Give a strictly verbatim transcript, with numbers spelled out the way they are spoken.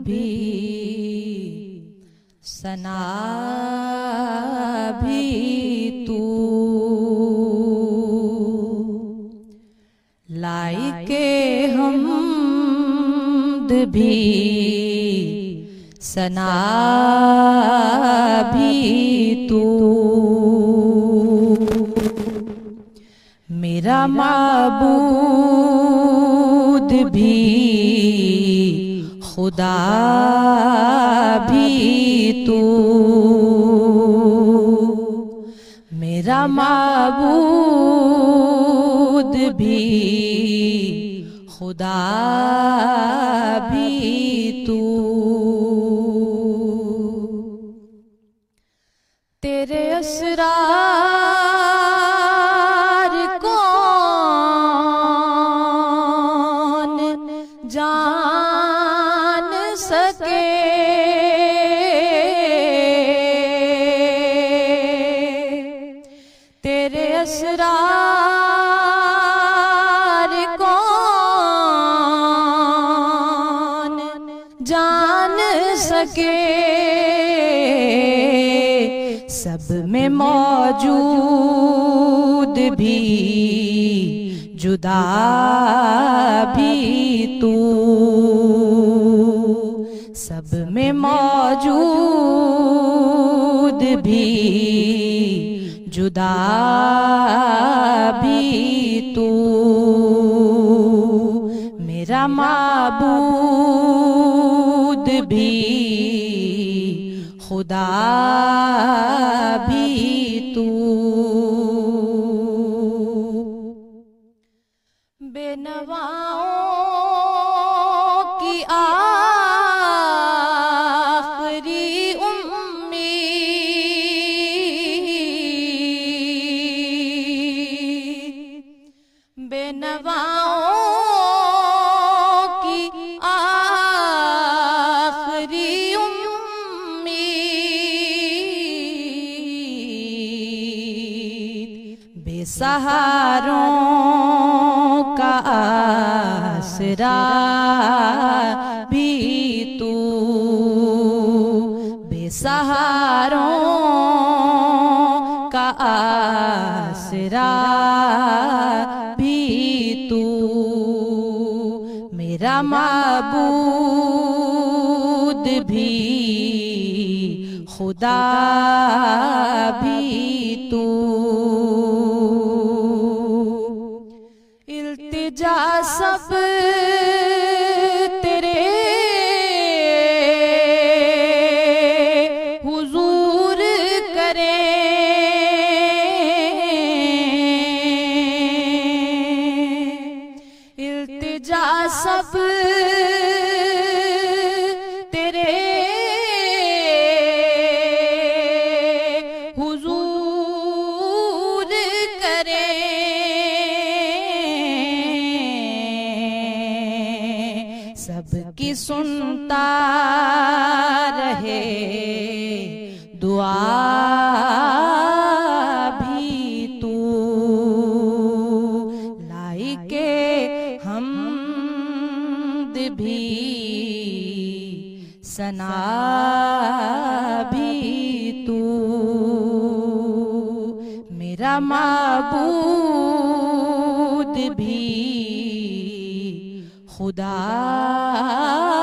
भी सना भी तू, लाइके हमद भी सना भी तू, मेरा माबूद भी खुदा भी तू, मेरा माबूद भी खुदा भी तू। तेरे असरार कौन जान सके, तेरे असरार कौन जान सके, सब में मौजूद भी जुदा भी तू, सब में मौजूद भी जुदा भी तू, मेरा माबूद भी खुदा भी तू। बेनवाओं की आखिरी उम्मीद, बेनवाओं की आखिरी बेसहारों का आसरा भी तू, बेसहारों का आसरा भी तू, मेरा माबूद भी खुदा भी तू। इल्तिजा सब तेरे हुजूर करें, इल्तिजा सब तेरे हुजूर करें, सबकी सुनता रहे दुआ भी तू, लाइके हमद भी सना भी तू, मेरा माबूद भी खुदा